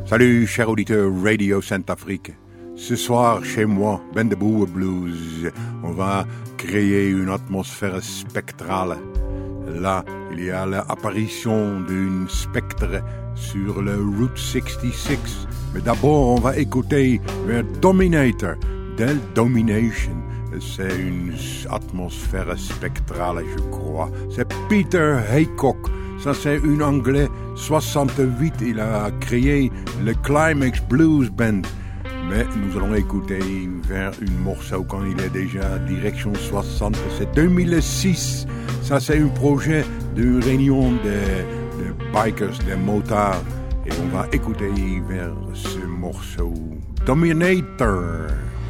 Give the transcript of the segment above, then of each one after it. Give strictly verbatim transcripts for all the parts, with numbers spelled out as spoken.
Salut, cher auditeur Radio Saint-Afrique. Ce soir, chez moi, Ben de Boer Blues, on va créer une atmosphère spectrale. Là, il y a l'apparition d'une spectre sur le Route soixante-six. Mais d'abord, on va écouter vers Dominator, Del Domination. C'est une atmosphère spectrale, je crois. C'est Peter Haycock. Ça, c'est un Anglais, soixante-huit. Il a créé le Climax Blues Band. Mais nous allons écouter vers une morceau quand il est déjà direction soixante. C'est deux mille six. Ça, c'est un projet de réunion de, de bikers, de motards. Et on va écouter vers ce morceau Dominator.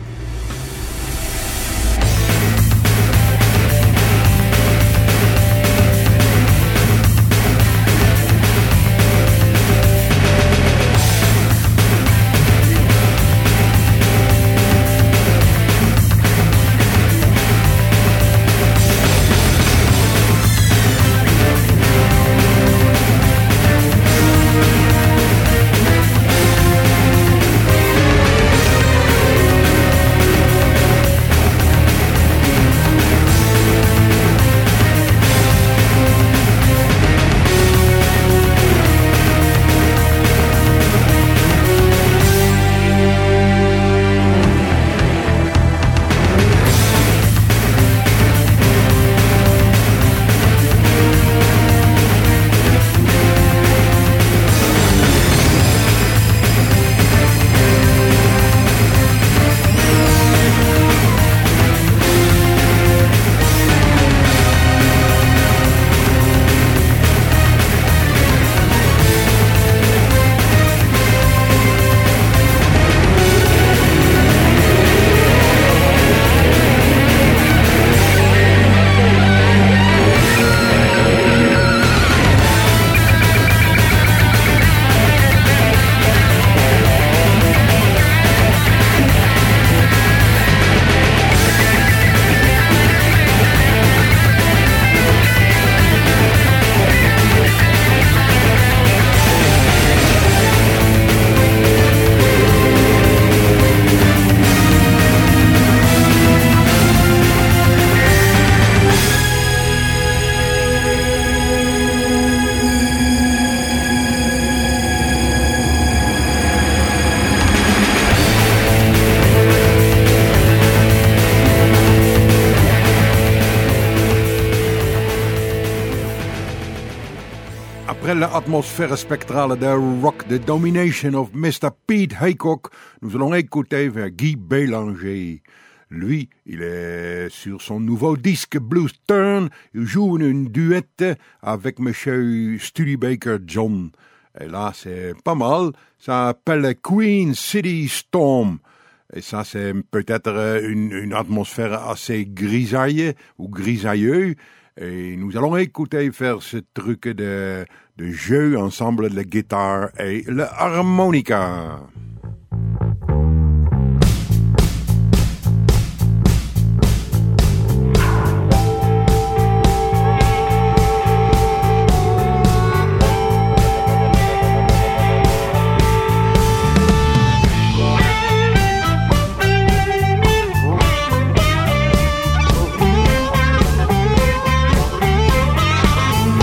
L'atmosphère spectrale de rock, The Domination of mister Pete Haycock, nous allons écouter vers Guy Bélanger. Lui, il est sur son nouveau disque Blues Turn, il joue une duette avec monsieur Studebaker John. Et là, c'est pas mal, ça s'appelle Queen City Storm. Et ça, c'est peut-être une, une atmosphère assez grisaille ou grisailleuse. Et nous allons écouter faire ce truc de, de jeu ensemble de la guitare et l'harmonica.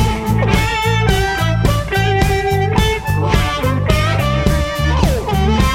Thank you.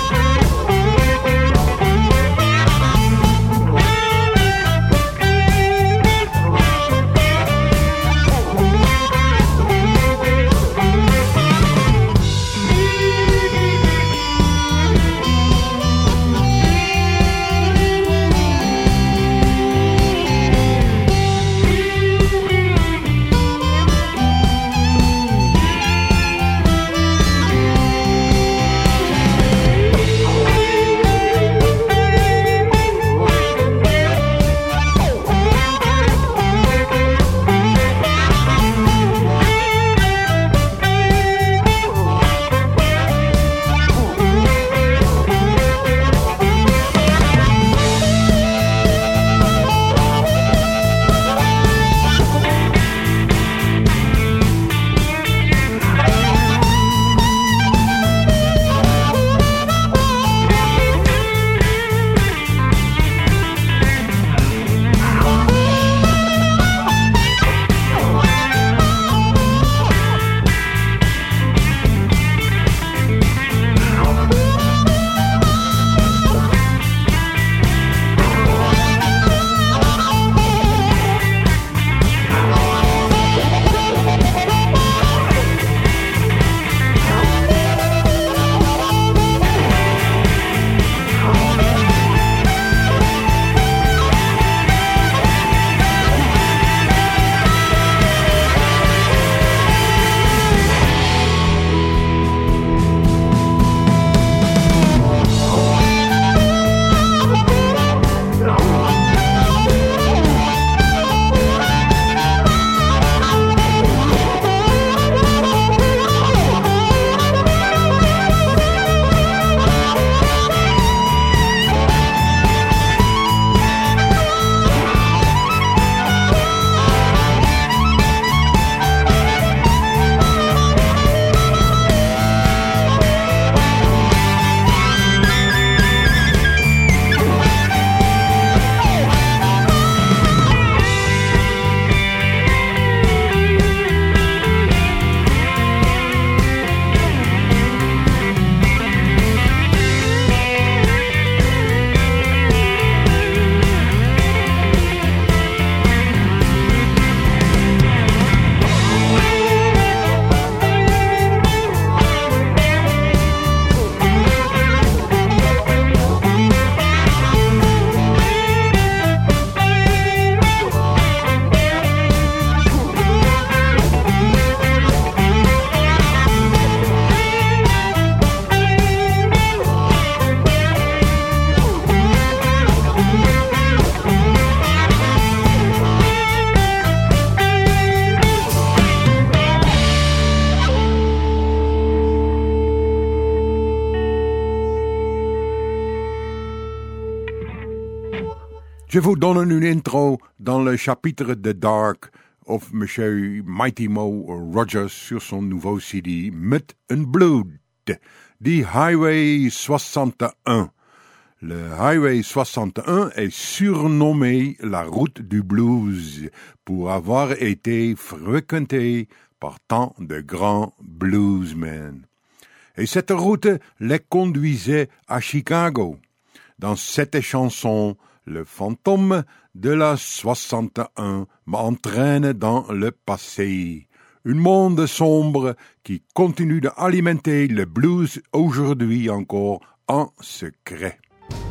Je vous donne une intro dans le chapitre de Dark of Monsieur Mighty Mo Rogers sur son nouveau C D met een bloed, die Highway soixante et un. Le Highway soixante et un est surnommé la route du blues pour avoir été fréquenté par tant de grands bluesmen. Et cette route les conduisait à Chicago. Dans cette chanson, le fantôme de la soixante et un m'entraîne dans le passé. Un monde sombre qui continue d'alimenter le blues aujourd'hui encore en secret.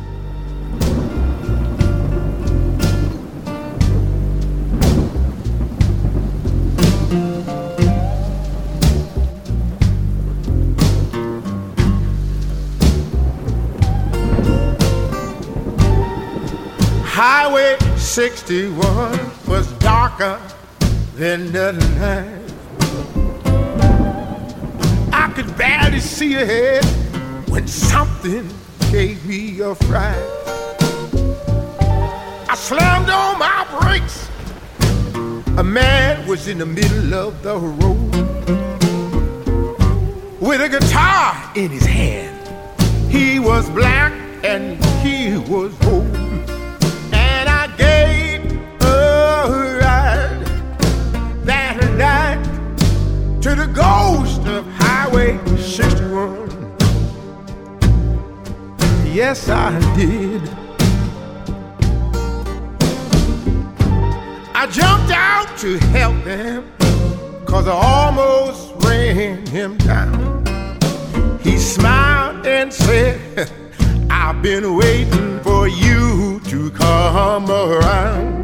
Highway sixty-one was darker than the night. I could barely see ahead when something gave me a fright. I slammed on my brakes. A man was in the middle of the road with a guitar in his hand. He was black and he was old. To the ghost of Highway sixty-one. Yes, I did. I jumped out to help him, 'cause I almost ran him down. He smiled and said, I've been waiting for you to come around.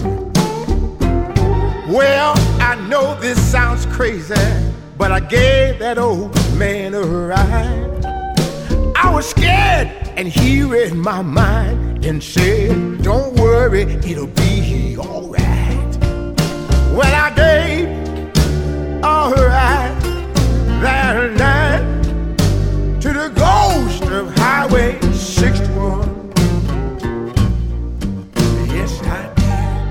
Well, I know this sounds crazy, but I gave that old man a ride. I was scared, and he read my mind and said, don't worry, it'll be all right. Well, I gave a ride that night to the ghost of Highway sixty-one. Yes, I did.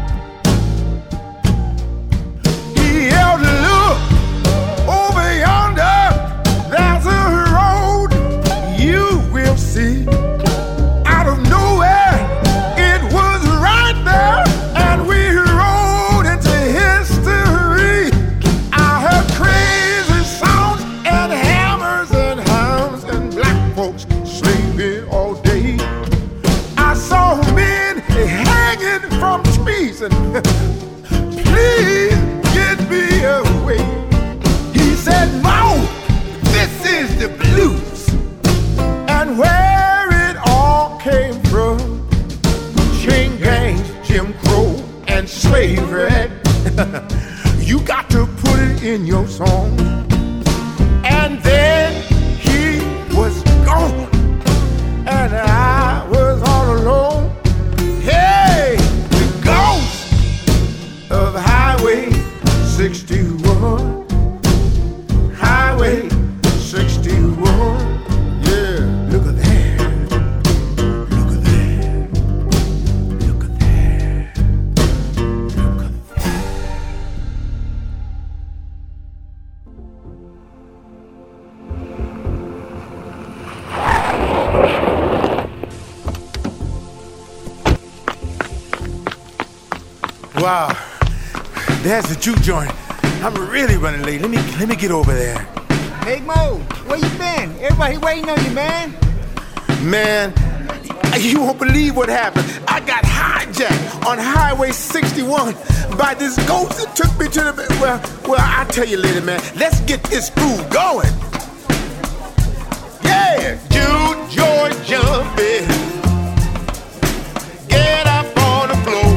He yelled, look! Over yonder, there's a road you will see. Out of nowhere, it was right there, and we rode into history. I heard crazy sounds and hammers and hounds and black folks sleeping all day. I saw men hanging from trees and please get me away. He said, Mo, this is the blues, and where it all came from. Chain gangs, Jim Crow, and slavery. You got to put it in your song. And then he was gone, and I was all alone. Hey, the ghost of Highway sixty-one. Highway sixty-one, yeah, look at that, look at that, look at that, look at that. Wow, there's the juke joint. I'm really running late. Let me let me get over there. Hey Mo, where you been? Everybody waiting on you, man. Man, you won't believe what happened. I got hijacked on Highway sixty-one by this ghost that took me to the... Well, well, I'll tell you later, man. Let's get this food going. Yeah, Jude George jumping. Get up on the floor.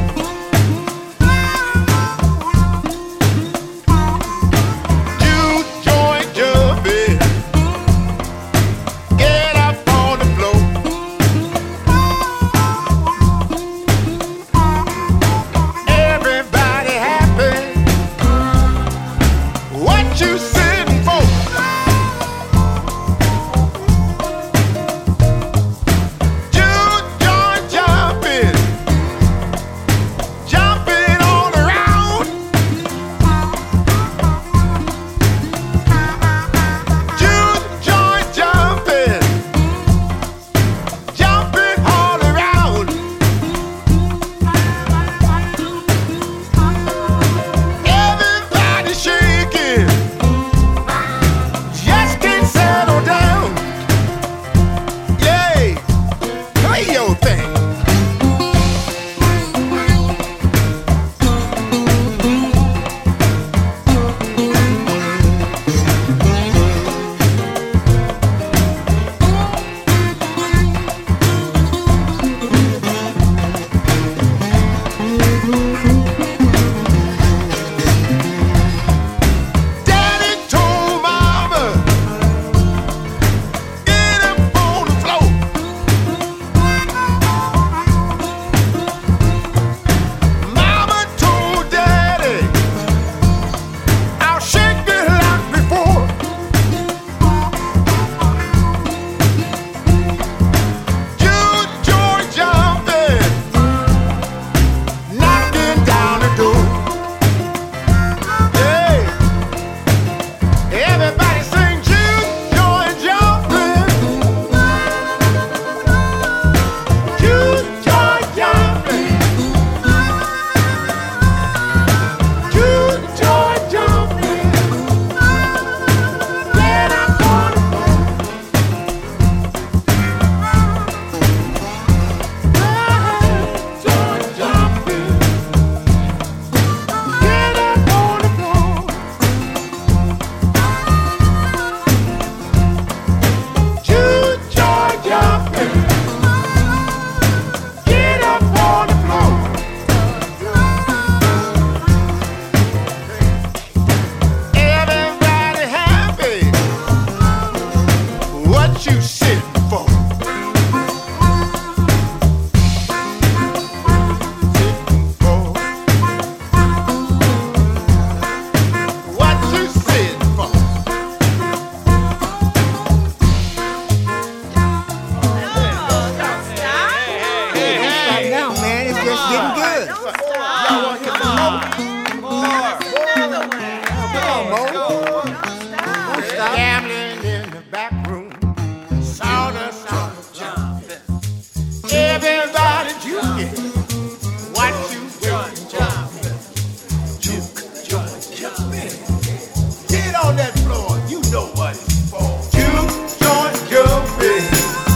stop. Gambling in the back room. Sound of sound of jumping. Everybody juking. What you waiting jumping? Juke, juke, jumping. Get on that floor. You know what it's for. Juke, joint, jumping.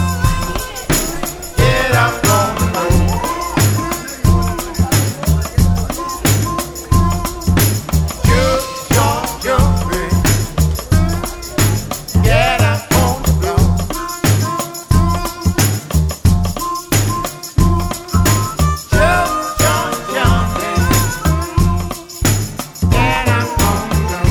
Get up on the floor. Juke, joint, jumping. Get up on the floor. Juke, joint, jumping. Get up on the floor.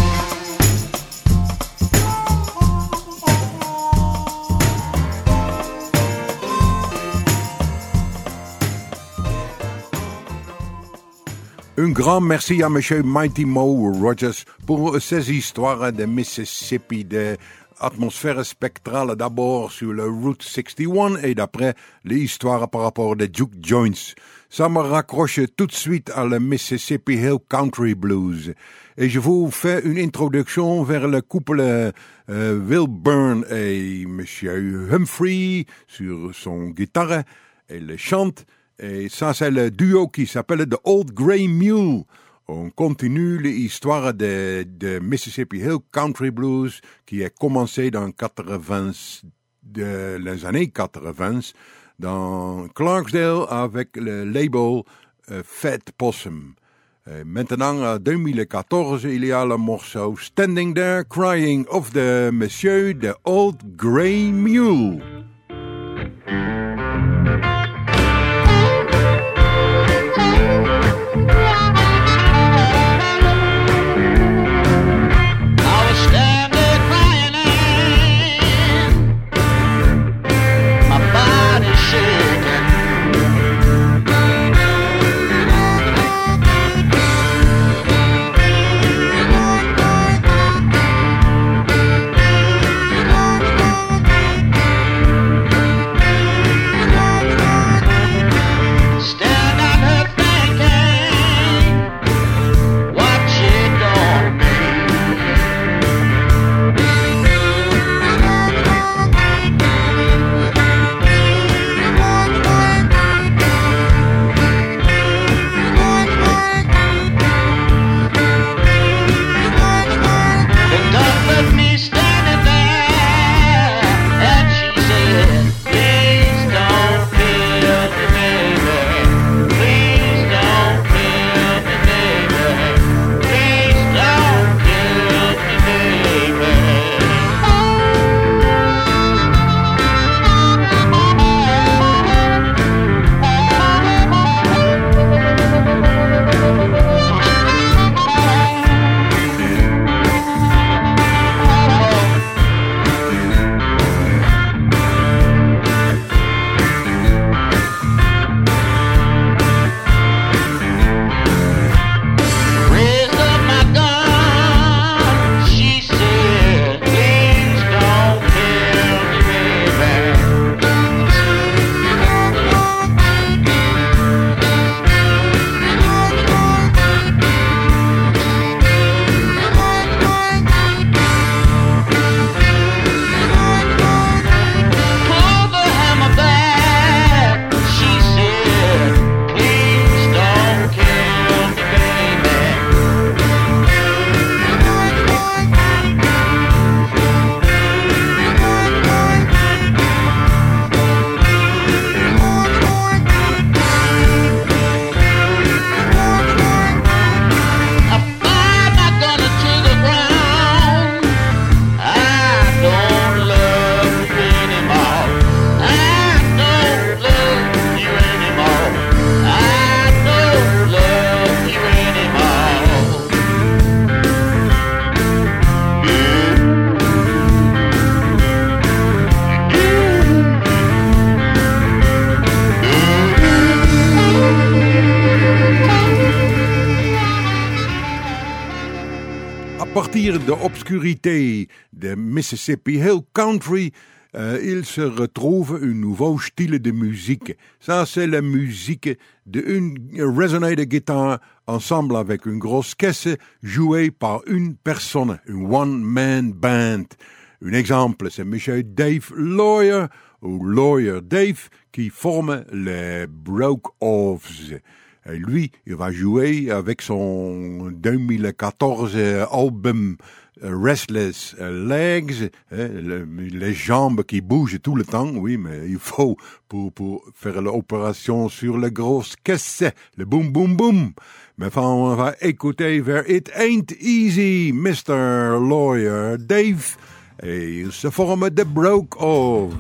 Un grand merci à Monsieur Mighty Mo Rogers pour ces histoires de Mississippi, de atmosphère spectrale d'abord sur le Route soixante et un et d'après l'histoire par rapport de Juke Joints. Ça me raccroche tout de suite à le Mississippi Hill Country Blues. Et je vous fais une introduction vers le couple euh, Will Byrne et Monsieur Humphrey sur son guitare et le chante. Et ça, c'est le duo qui s'appelle The Old Grey Mule. On continue l'histoire de, de Mississippi Hill Country Blues qui a commencé dans quatre-vingts, de, les années quatre-vingts dans Clarksdale avec le label euh, Fat Possum. Et maintenant, en deux mille quatorze, il y a le morceau Standing There Crying of the Monsieur The Old Grey Mule. À partir de l'obscurité de Mississippi Hill Country, euh, il se retrouve un nouveau style de musique. Ça, c'est la musique d'une resonator guitare ensemble avec une grosse caisse jouée par une personne, une one-man band. Un exemple, c'est monsieur Dave Lawyer ou Lawyer Dave qui forme les Broke-Offs. Et lui, il va jouer avec son deux mille quatorze album Restless Legs, hein, le, les jambes qui bougent tout le temps, oui, mais il faut pour, pour faire l'opération sur la grosse caisse, le boum boum boum. Mais enfin, on va écouter vers It Ain't Easy, mister Lawyer Dave, et il se forme de Broke-Offs.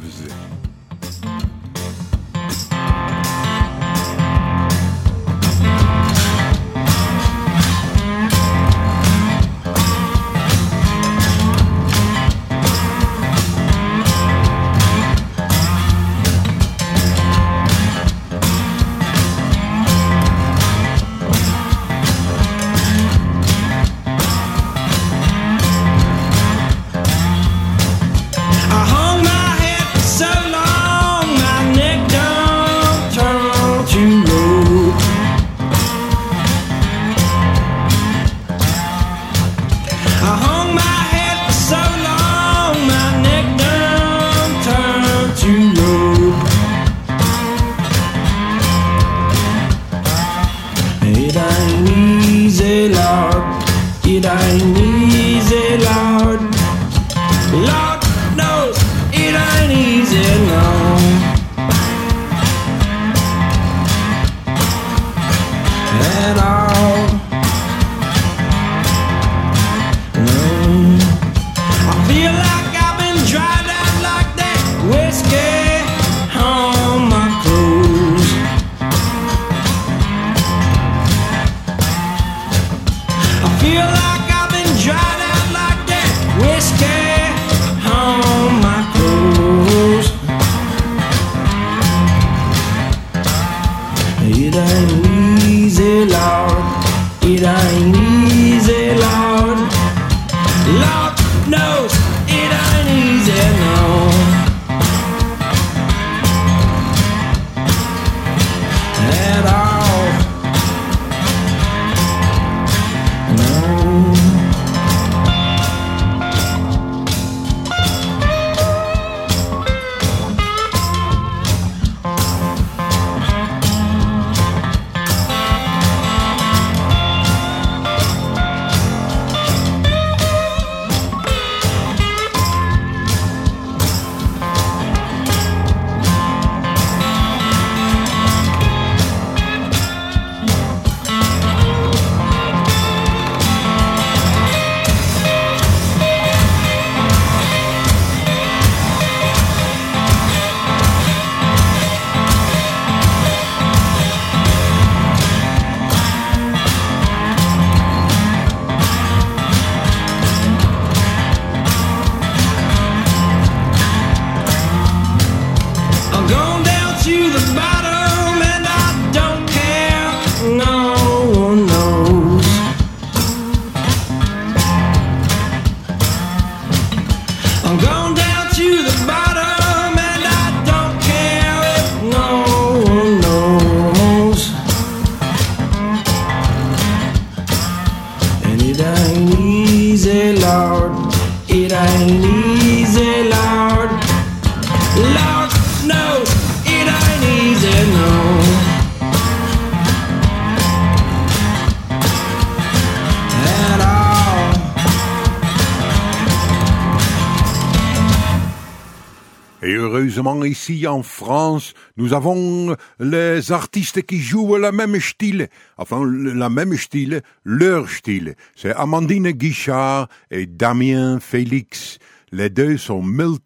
Ici en France, nous avons les artistes qui jouent le même style, enfin le même style, leur style. C'est Amandine Guichard et Damien Félix. Les deux sont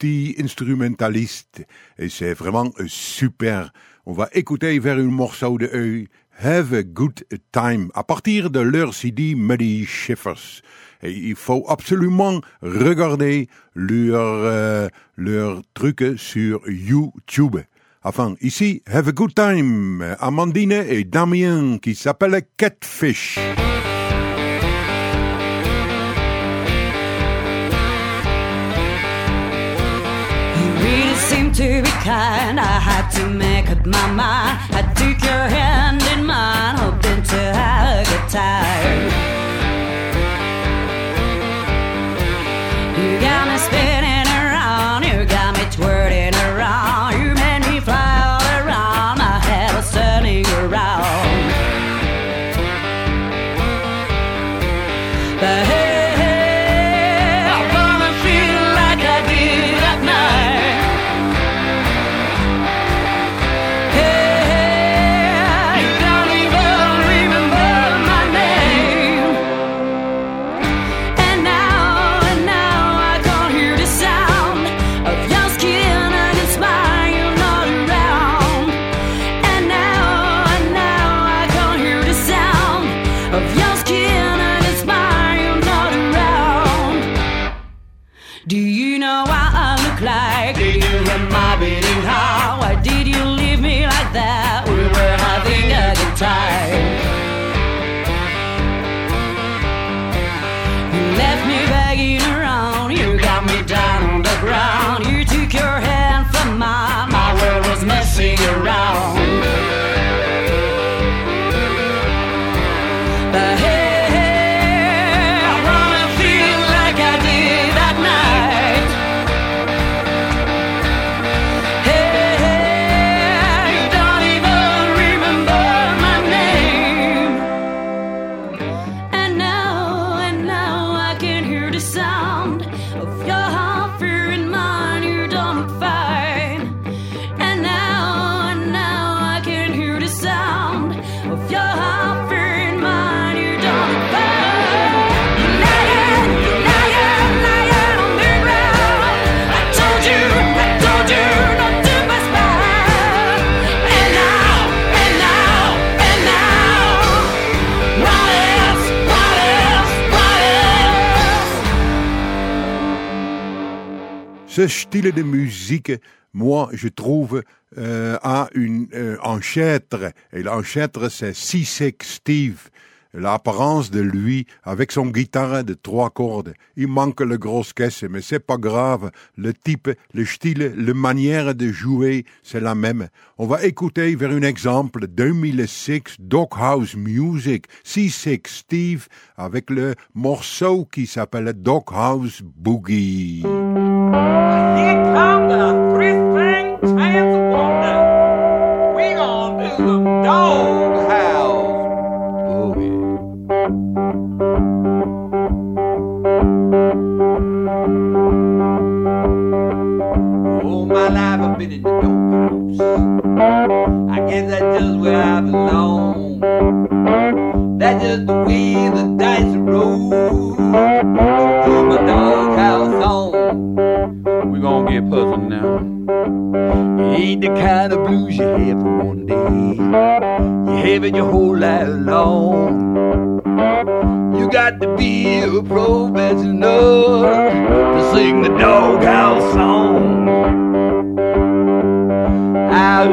multi-instrumentalistes et c'est vraiment super. On va écouter vers un morceau de eux, Have a Good Time, à partir de leur C D Muddy Shifters. Et il faut absolument regarder leur, euh, leur truc sur YouTube. Enfin, ici, Have a Good Time, Amandine et Damien, qui s'appelle Catfish. You seemed to be kind. I had to make up my mind. I took your hand in mine, hoping to have a good time. You got me spinning around, you got me twirling around. You made me fly all around, my head was turning around. But hey, ce style de musique, moi, je trouve, euh, a une euh, ancêtre. Et l'ancêtre, c'est Seasick Steve. L'apparence de lui, avec son guitare de trois cordes. Il manque le gros caisse, mais c'est pas grave. Le type, le style, la manière de jouer, c'est la même. On va écouter vers un exemple deux mille six Doghouse Music, Seasick Steve, avec le morceau qui s'appelle Doghouse Boogie. Here comes the three-string chance of wonder. We gonna do some Doghouse Boogie. All my life I've been in the doghouse. I guess that's just where I belong. That's just the way the dice roll. Put my doghouse on. We gonna get puzzled now. It ain't the kind of blues you have for one day. You have it your whole life long. You got to be a professional to sing the doghouse song. I,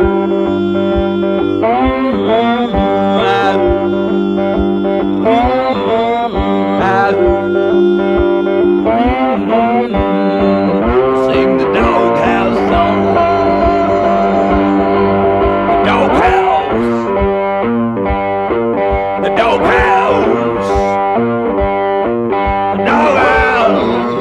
I, sing the doghouse song. The doghouse. The doghouse. The doghouse.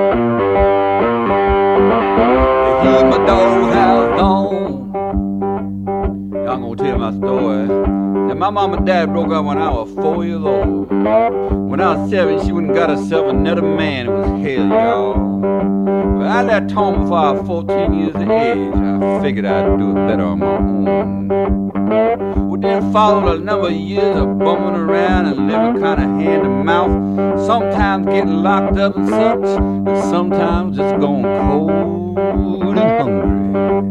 They keep my doghouse on. I'm gonna tell my story. Now my mom and dad broke up when I was four years old. When I was seven, she went and got herself another man. It was hell, y'all. But I left home before I was fourteen years of age. I figured I'd do it better on my own. Well, then followed a number of years of bumming around and living kind of hand to mouth. Sometimes getting locked up and such, and sometimes just going cold and hungry.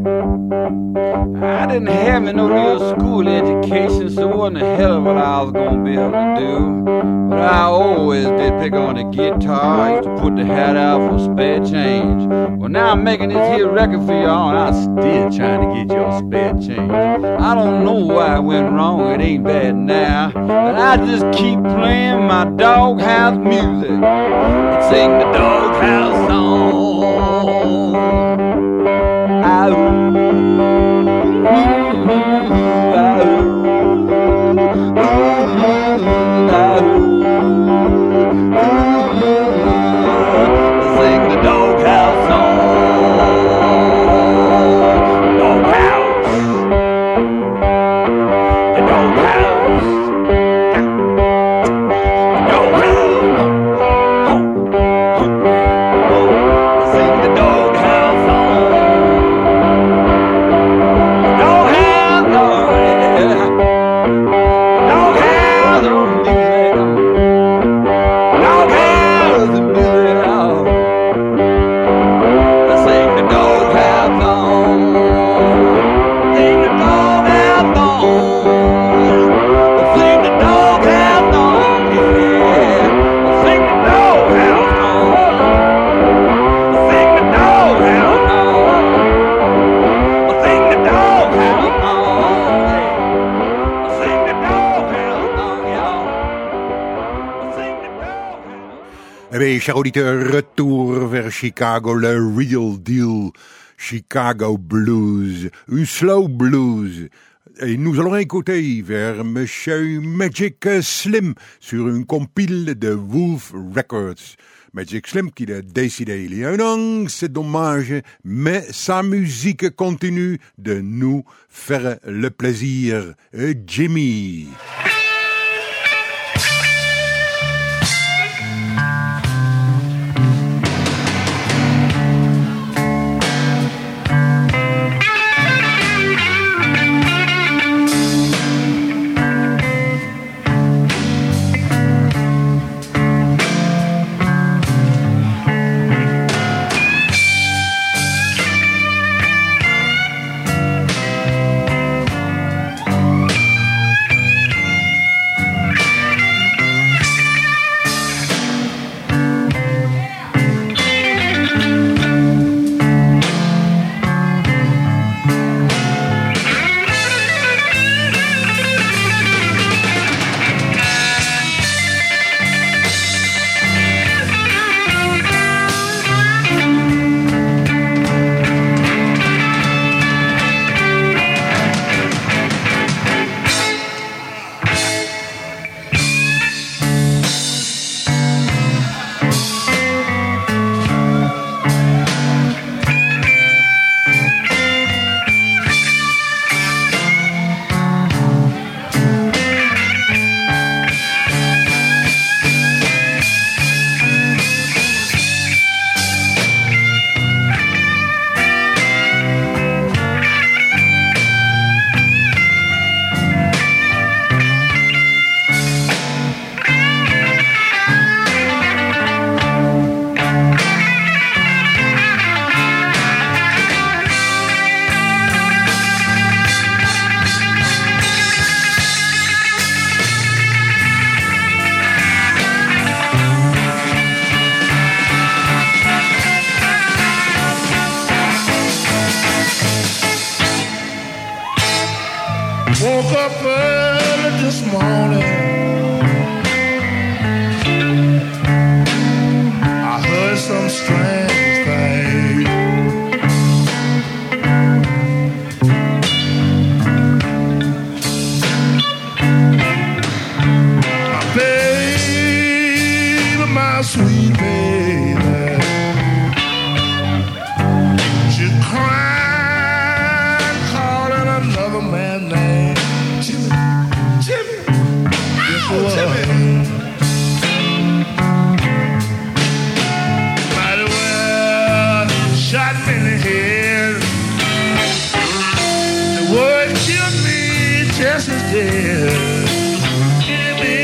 I didn't have me no real school education, so it wasn't a hell of what I was gonna be able to do. But I always did pick on the guitar. I used to put the hat out for spare change. Well, now I'm making this here record for y'all, and I'm still trying to get y'all spare change. I don't know why it went wrong, it ain't bad now, but I just keep playing my doghouse music and sing the doghouse song. I Allez, chers auditeurs, retour vers Chicago, le real deal Chicago Blues, un slow blues. Et nous allons écouter vers Monsieur Magic Slim sur une compile de Wolf Records. Magic Slim qui a décidé il y a un an, c'est dommage, mais sa musique continue de nous faire le plaisir. Jimmy. Woke up early this morning. I heard some strange thing. My baby, my sweet baby, she cried, calling another man's name. Jimmy, Jimmy, yes, oh, Jimmy. Mighty well shot me in the head. The word killed me just as dead. Jimmy,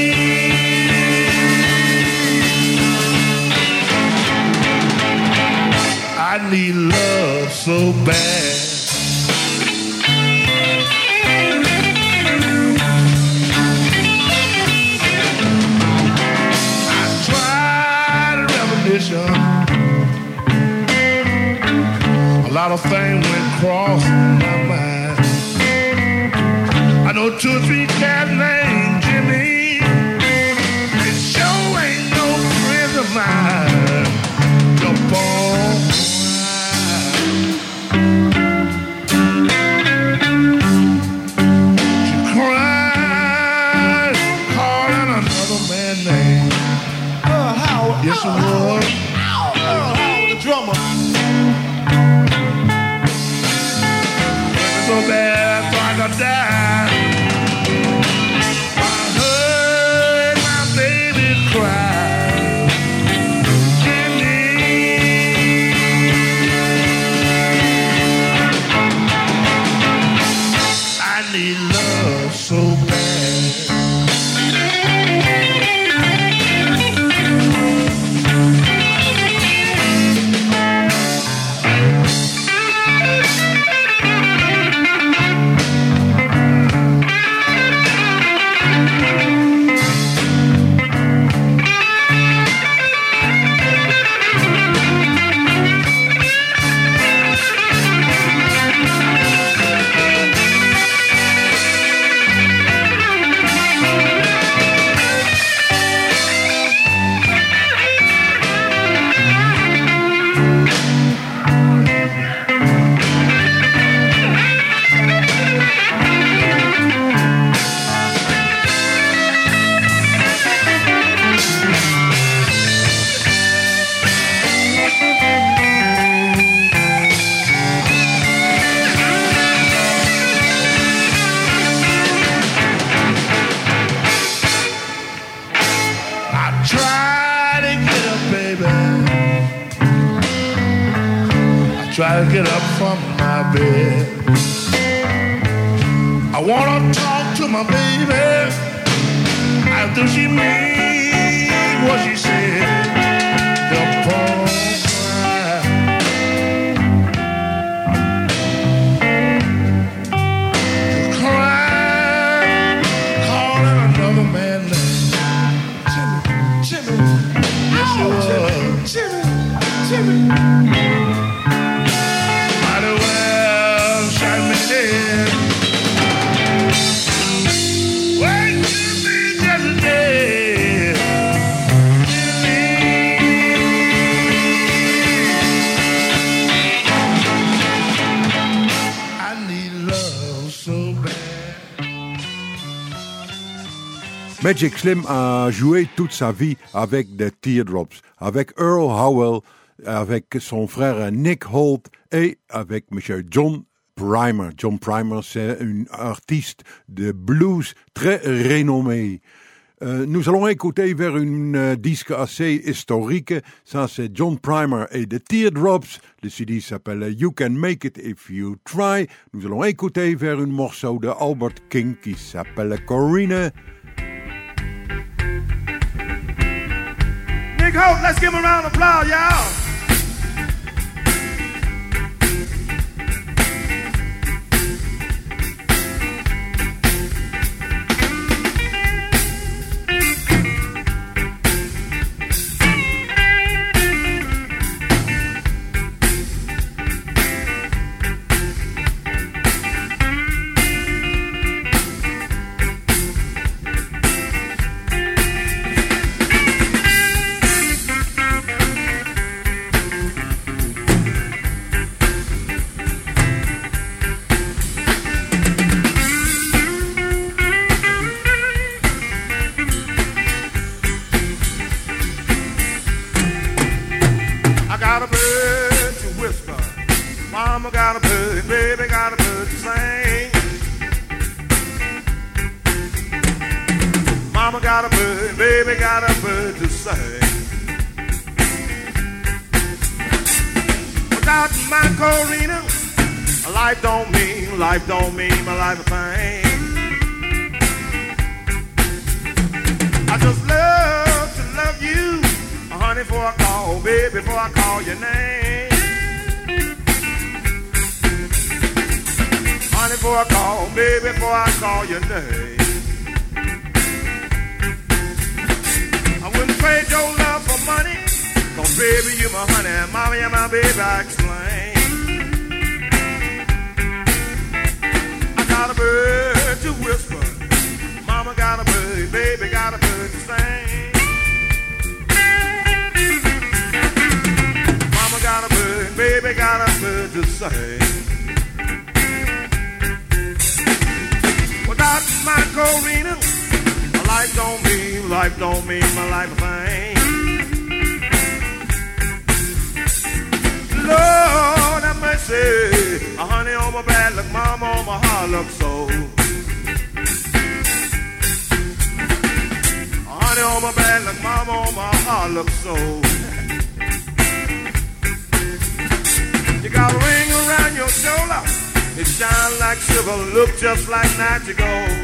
I need love so bad. A lot of things went across my mind. I know two or three cats named Jimmy. It sure ain't no friend of mine. The bone. She cried, calling another man's name. Uh, Howard. Yes, it was. Earl Howard, the drummer. So bad, I could die. try to get up from my bed. I wanna talk to my baby after she means what she said. The poor cry. Cry, calling another man name. Jimmy, Jimmy, yes you were. Jimmy, Jimmy, might as well shut me dead. Wait till me just a day. I need love so bad. Magic Slim a joué toute sa vie avec The Teardrops, avec Earl Howell, avec son frère Nick Holt et avec M. John Primer. John Primer, c'est un artiste de blues très renommé. Euh, nous allons écouter vers une euh, disque assez historique. Ça, c'est John Primer et The Teardrops. Le C D s'appelle You Can Make It If You Try. Nous allons écouter vers un morceau de Albert King qui s'appelle Corina. Nick Holt, let's give him a round of applause, y'all. Life don't mean my life a thing. I just love to love you, honey, before I call, baby, before I call your name. Honey, before I call, baby, before I call your name. I wouldn't trade your love for money, cause baby, you my honey, and mommy, and my baby, I explain. Got a bird to whisper, mama got a bird, baby got a bird to sing. Mama got a bird, baby got a bird to sing. Without my Corina, my life don't mean, life don't mean my life a thing. Lord have mercy, a honey on my back, look mama on my heart, look so. A honey on my back, look mama on my heart, look so. You got a ring around your shoulder, it shines like silver, look just like magic gold.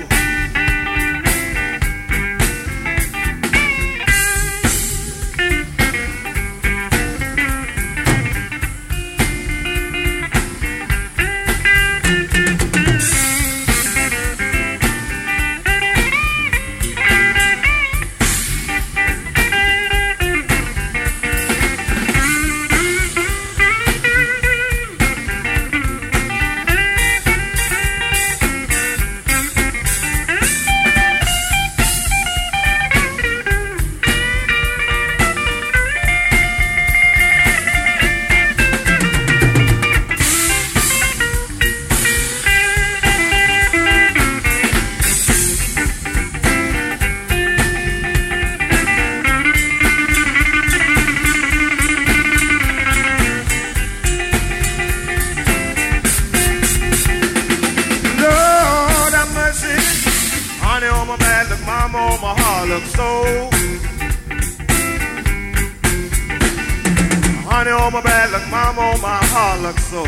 Honey on my back like mama on my heart like so.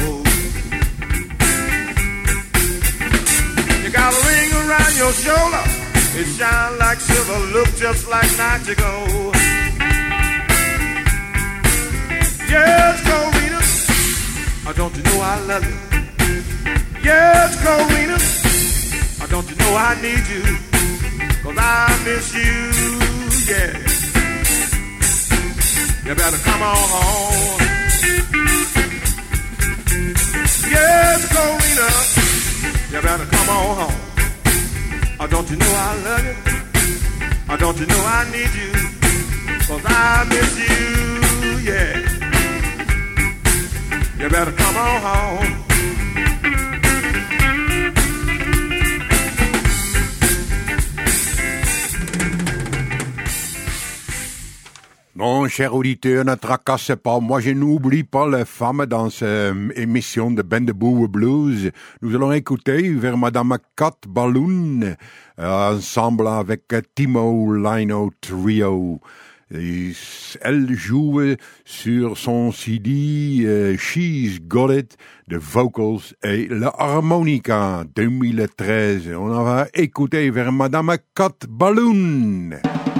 You got a ring around your shoulder, it shine like silver, look just like night to go. Yes, Corina, oh, don't you know I love you? Yes, Corina, oh, don't you know I need you? Cause I miss you, yeah. You better come on home. Yes, Corina, you better come on home. Oh, don't you know I love you? Oh, don't you know I need you? Cause I miss you, yeah. You better come on home. Non, cher auditeur, ne tracasse pas. Moi, je n'oublie pas les femmes dans cette euh, émission de Bendeboe Blues. Nous allons écouter vers Madame Cat Balloon, euh, ensemble avec Timo Lino Trio. Et elle joue sur son C D euh, She's Got It, de vocals et la harmonica deux mille treize. On va écouter vers Madame Cat Balloon.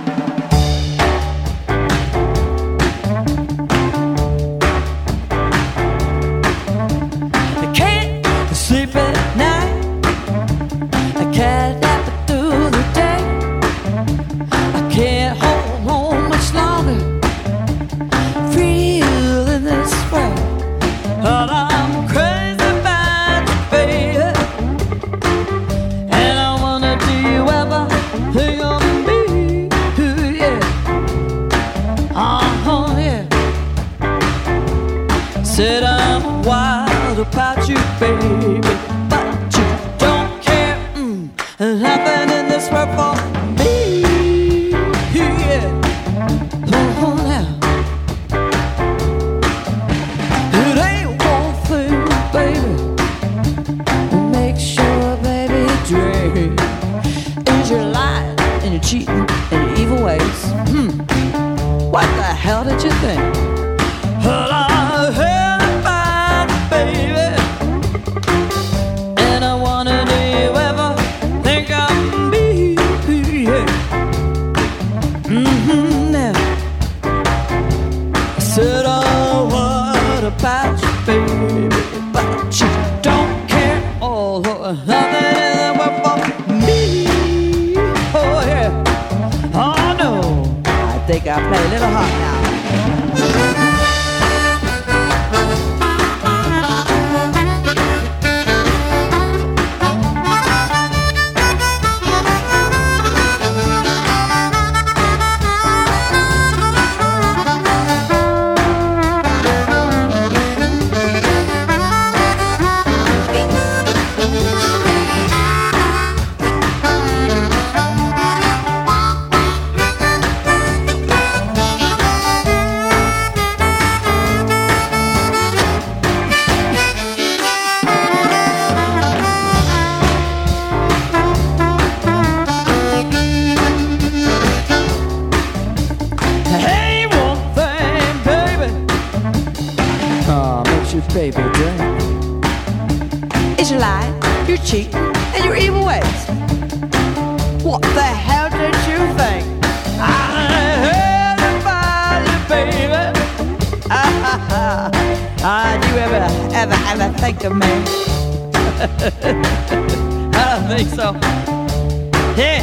Sleep at night, I can't nap through the day. I can't hold on much longer, feeling this way. But I'm crazy about you, baby, and I wanna do you ever think of me, yeah. Uh-huh, yeah. Said I'm wild about you, baby, but you don't care. Mm, nothing in this world for me, yeah. Oh, now. It ain't one thing, baby. Make sure, baby, drink. Is your lying and your cheating and your evil ways? Hmm. What the hell did you think? Well, I heard about you, baby, and I wanna do you ever think of me, yeah. Mm-hmm, now. I said, oh, what about you, baby, but you don't care. Oh, nothing in the world for me, oh, yeah. Oh, no, I think I play a little hot now. Baby, drink. It's your lie, you're cheating, and your evil ways. What the hell did you think? I heard about you, baby. Ah, ah, did you ever, ever, ever think of me? I don't think so. Yeah.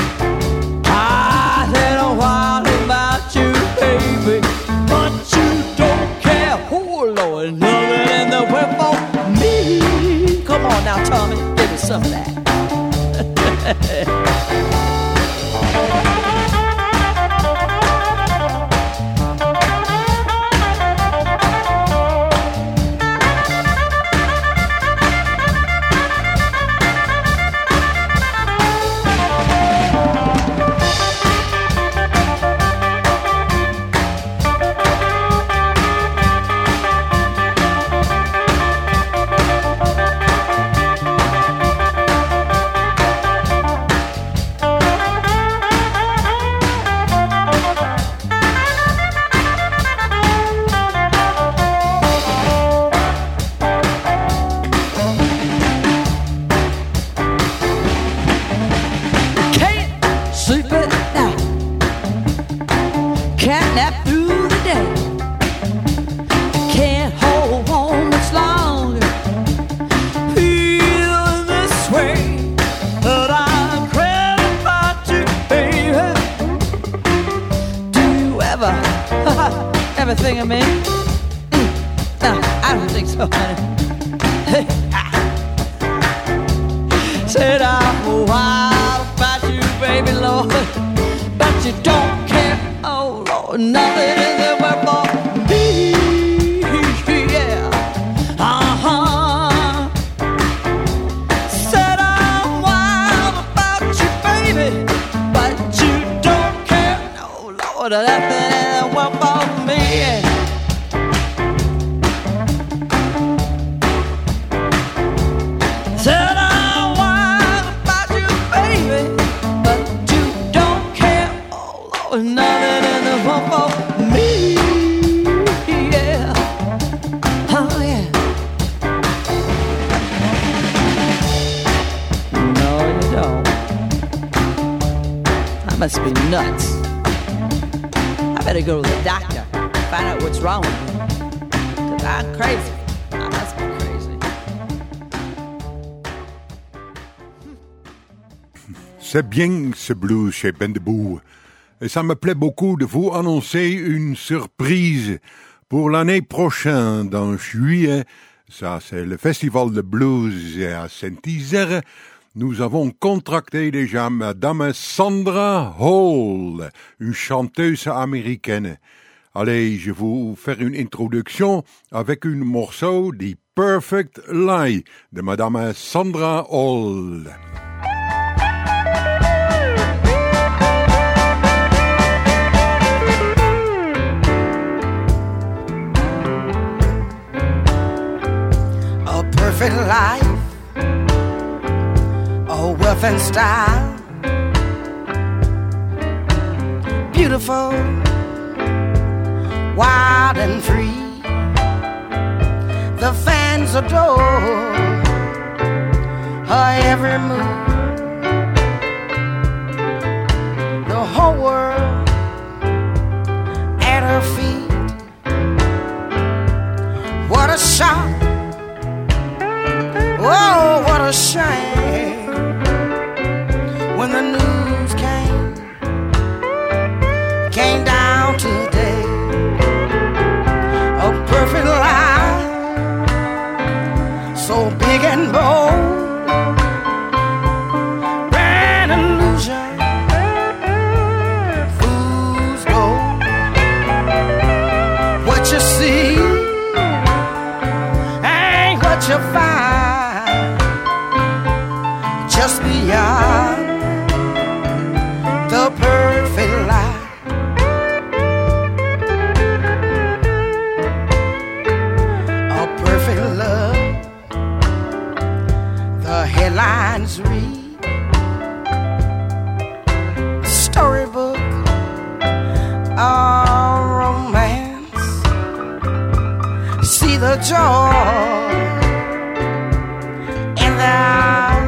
I said a while about you, baby, but you don't care. Oh, Lord, nothing in the world for me. Come on now, Tommy, give me some of that. of me? Mm. No, I don't think so, honey. Said I'm wild about you, baby, Lord, but you don't care, oh Lord, nothing in the world for me, yeah, uh-huh. Said I'm wild about you, baby, but you don't care, no Lord, nothing in the world for me, yeah. Said I'm wild about you, baby, but you don't care, oh Lord, nothing in the world for me, yeah, oh yeah. No, you don't. I must be nuts. I better go to the doctor, find out what's wrong with me, 'cause I'm crazy. I must be crazy. C'est bien ce blues chez Bendeboe. Et ça me plaît beaucoup de vous annoncer une surprise pour l'année prochaine, dans juillet. Ça, c'est le festival de blues à Saint-Isère. Nous avons contracté déjà Madame Sandra Hall, une chanteuse américaine. Allez, je vais vous faire une introduction avec un morceau The Perfect Lie de Madame Sandra Hall. A perfect life, a wealth and style, beautiful, wild and free. The fans adore her every move. The whole world at her feet. What a shock! Oh, what a shame when the news came, came down today. A perfect lie, so big and bold, brand illusion, fool's gold. What you see ain't what you find. Just beyond the perfect lie. A perfect love, the headlines read. Storybook, a romance. See the joy in the eyes.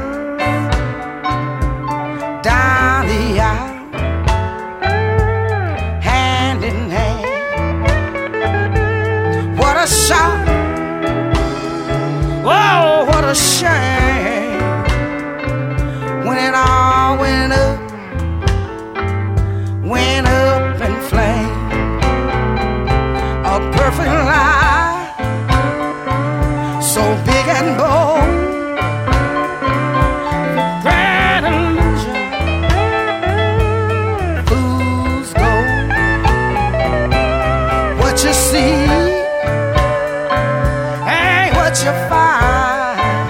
Down the aisle, hand in hand. What a shock! Whoa, what a shame when it all went up, went up in flame. A perfect lie, so big and bold. What you see ain't what you find.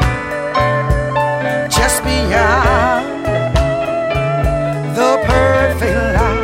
Just beyond the perfect lie.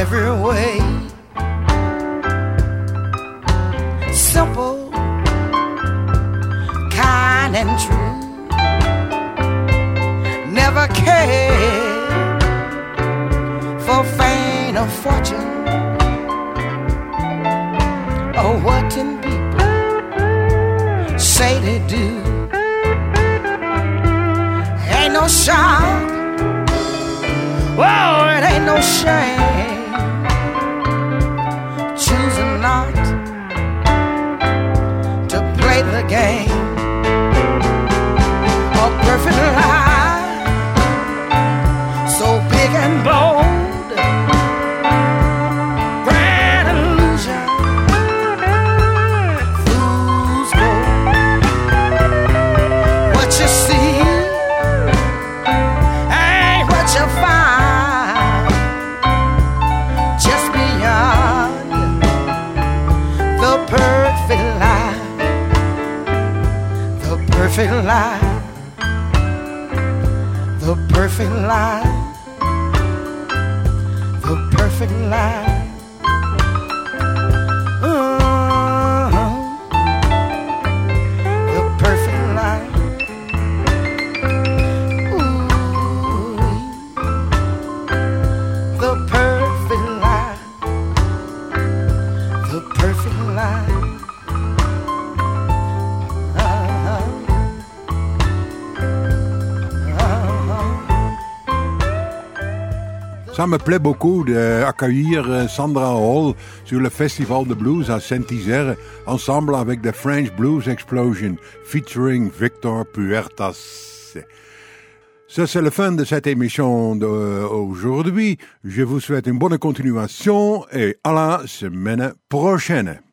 every way. Simple, kind and true. Never cared for fame or fortune, or what ten people say they do. Ain't no shout, whoa, it ain't no shame, choosing not to play the game. A perfect lie, so big and bold, grand illusion, fool's gold. What you see ain't what you find, just beyond the perfect lie, the perfect lie, the perfect lie, the perfect lie. Uh-huh. The perfect lie. Ooh, the perfect lie. The perfect lie. Uh-huh. Ça me plaît beaucoup d'accueillir Sandra Hall sur le Festival de Blues à Saint-Isère, ensemble avec The French Blues Explosion, featuring Victor Puertas. Ça, c'est la fin de cette émission d'aujourd'hui. Je vous souhaite une bonne continuation et à la semaine prochaine.